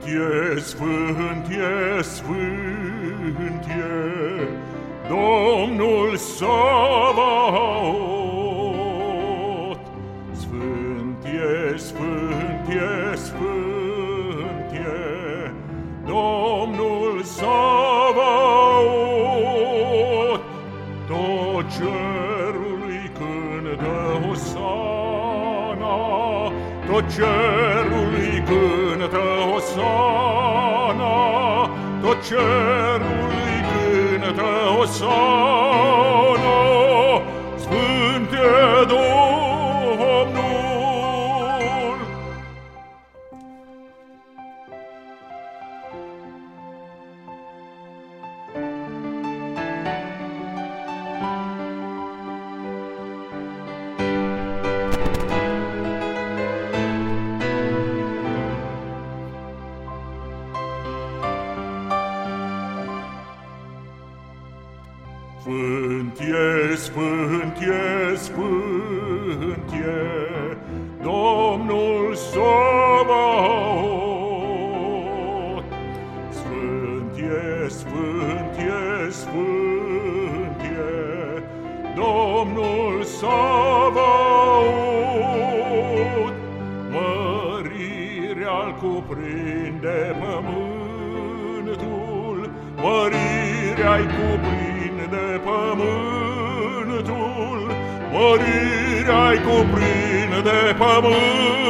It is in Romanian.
e, sfânt e, sfânt e, Domnul Savaot. Sfânt e, sfânt e, sfânt e, Domnul Savaot. Tot cerul îi cântă osana, tot cerul îi cântă osana, tot cerul îi cântă osana. Sfânt e Domnul. Sfânt e, sfânt e, sfânt e, Domnul Savaot. Sfânt e, sfânt e, sfânt e, Domnul Savaot. Mărirea-l cuprinde pământul, mărirea-i cuprinde pământul, mărirea-i cuprinde pământul.